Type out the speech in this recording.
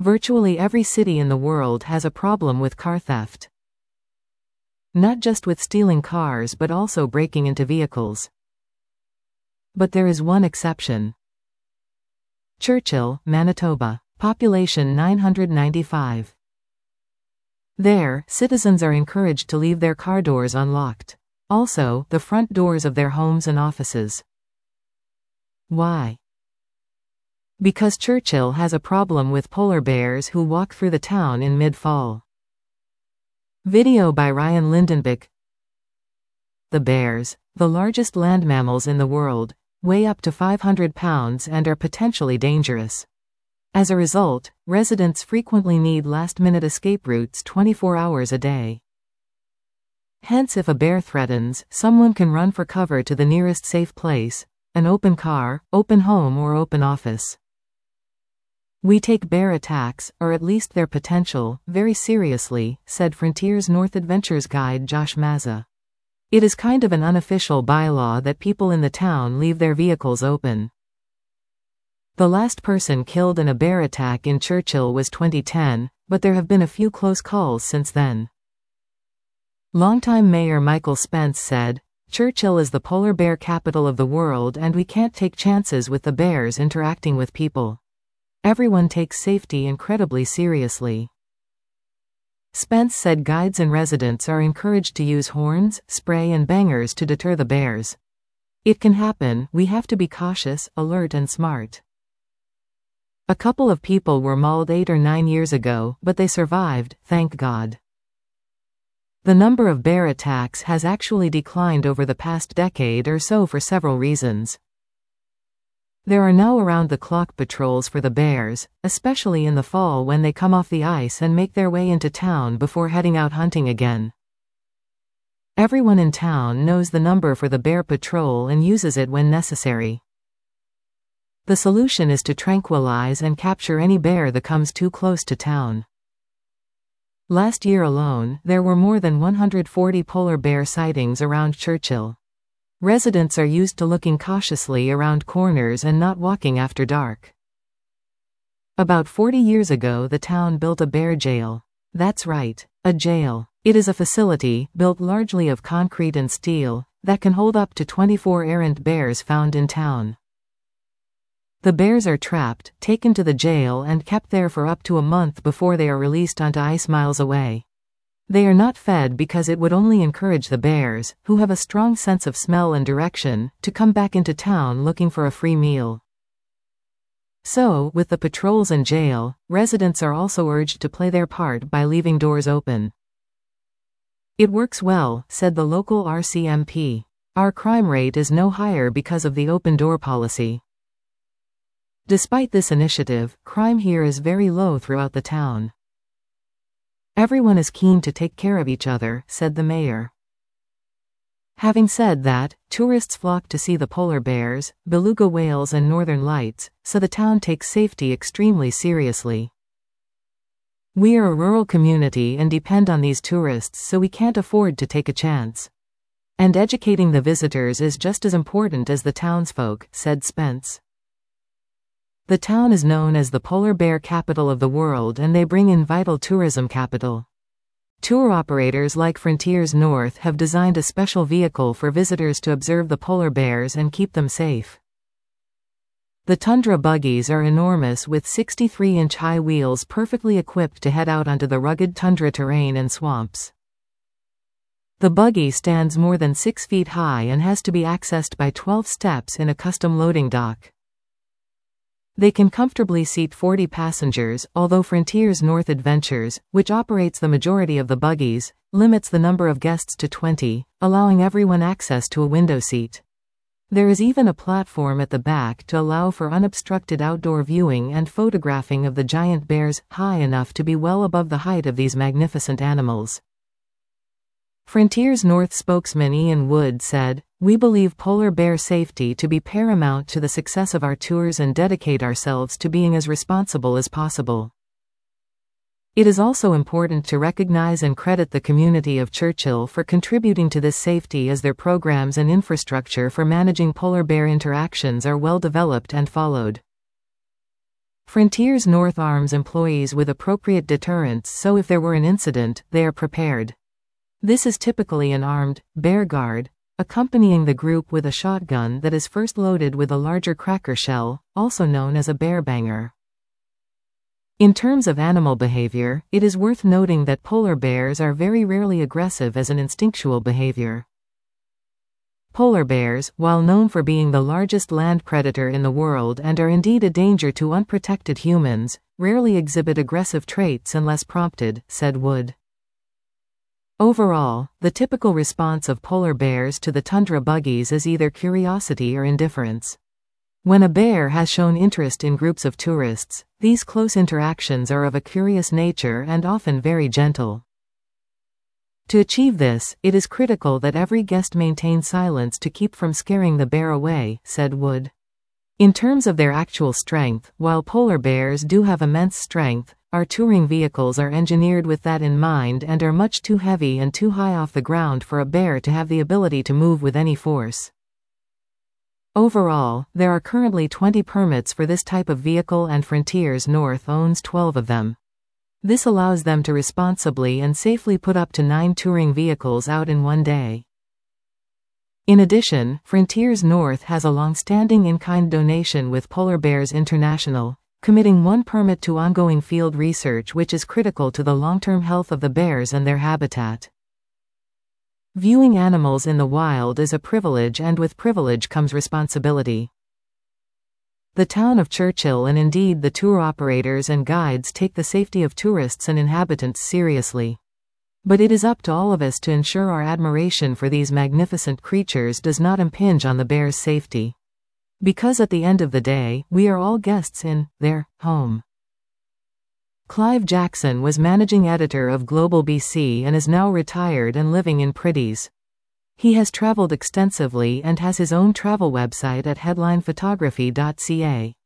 Virtually every city in the world has a problem with car theft. Not just with stealing cars but also breaking into vehicles. But there is one exception. Churchill, Manitoba. Population 995. There, citizens are encouraged to leave their car doors unlocked. Also, the front doors of their homes and offices. Why? Because Churchill has a problem with polar bears who walk through the town in mid-fall. Video by Ryan Lindenbeck. The bears, the largest land mammals in the world, weigh up to 500 pounds and are potentially dangerous. As a result, residents frequently need last-minute escape routes 24 hours a day. Hence, if a bear threatens, someone can run for cover to the nearest safe place, an open car, open home or open office. We take bear attacks, or at least their potential, very seriously, said Frontiers North Adventures guide Josh Mazza. It is kind of an unofficial bylaw that people in the town leave their vehicles open. The last person killed in a bear attack in Churchill was 2010, but there have been a few close calls since then. Longtime Mayor Michael Spence said, "Churchill is the polar bear capital of the world and we can't take chances with the bears interacting with people. Everyone takes safety incredibly seriously." Spence said guides and residents are encouraged to use horns, spray and bangers to deter the bears. It can happen, we have to be cautious, alert and smart. A couple of people were mauled 8 or 9 years ago, but they survived, thank God. The number of bear attacks has actually declined over the past decade or so for several reasons. There are now around-the-clock patrols for the bears, especially in the fall when they come off the ice and make their way into town before heading out hunting again. Everyone in town knows the number for the bear patrol and uses it when necessary. The solution is to tranquilize and capture any bear that comes too close to town. Last year alone, there were more than 140 polar bear sightings around Churchill. Residents are used to looking cautiously around corners and not walking after dark. About 40 years ago the town built a bear jail. That's right, a jail. It is a facility, built largely of concrete and steel, that can hold up to 24 errant bears found in town. The bears are trapped, taken to the jail and kept there for up to a month before they are released onto ice miles away. They are not fed because it would only encourage the bears, who have a strong sense of smell and direction, to come back into town looking for a free meal. So, with the patrols and jail, residents are also urged to play their part by leaving doors open. It works well, said the local RCMP. Our crime rate is no higher because of the open door policy. Despite this initiative, crime here is very low throughout the town. Everyone is keen to take care of each other, said the mayor. Having said that, tourists flock to see the polar bears, beluga whales and northern lights, so the town takes safety extremely seriously. We are a rural community and depend on these tourists, so we can't afford to take a chance. And educating the visitors is just as important as the townsfolk, said Spence. The town is known as the polar bear capital of the world and they bring in vital tourism capital. Tour operators like Frontiers North have designed a special vehicle for visitors to observe the polar bears and keep them safe. The tundra buggies are enormous with 63-inch high wheels perfectly equipped to head out onto the rugged tundra terrain and swamps. The buggy stands more than 6 feet high and has to be accessed by 12 steps in a custom loading dock. They can comfortably seat 40 passengers, although Frontiers North Adventures, which operates the majority of the buggies, limits the number of guests to 20, allowing everyone access to a window seat. There is even a platform at the back to allow for unobstructed outdoor viewing and photographing of the giant bears, high enough to be well above the height of these magnificent animals. Frontiers North spokesman Ian Wood said, "We believe polar bear safety to be paramount to the success of our tours and dedicate ourselves to being as responsible as possible. It is also important to recognize and credit the community of Churchill for contributing to this safety as their programs and infrastructure for managing polar bear interactions are well developed and followed." Frontiers North arms employees with appropriate deterrents so if there were an incident, they are prepared. This is typically an armed bear guard, accompanying the group with a shotgun that is first loaded with a larger cracker shell, also known as a bear banger. In terms of animal behavior, it is worth noting that polar bears are very rarely aggressive as an instinctual behavior. Polar bears, while known for being the largest land predator in the world and are indeed a danger to unprotected humans, rarely exhibit aggressive traits unless prompted, said Wood. Overall, the typical response of polar bears to the tundra buggies is either curiosity or indifference. When a bear has shown interest in groups of tourists, these close interactions are of a curious nature and often very gentle. To achieve this, it is critical that every guest maintain silence to keep from scaring the bear away, said Wood. In terms of their actual strength, while polar bears do have immense strength, our touring vehicles are engineered with that in mind and are much too heavy and too high off the ground for a bear to have the ability to move with any force. Overall, there are currently 20 permits for this type of vehicle and Frontiers North owns 12 of them. This allows them to responsibly and safely put up to 9 touring vehicles out in one day. In addition, Frontiers North has a long-standing in-kind donation with Polar Bears International, committing 1 permit to ongoing field research which is critical to the long-term health of the bears and their habitat. Viewing animals in the wild is a privilege, and with privilege comes responsibility. The town of Churchill and indeed the tour operators and guides take the safety of tourists and inhabitants seriously. But it is up to all of us to ensure our admiration for these magnificent creatures does not impinge on the bears' safety. Because at the end of the day, we are all guests in their home. Clive Jackson was managing editor of Global BC and is now retired and living in Pretties. He has traveled extensively and has his own travel website at headlinephotography.ca.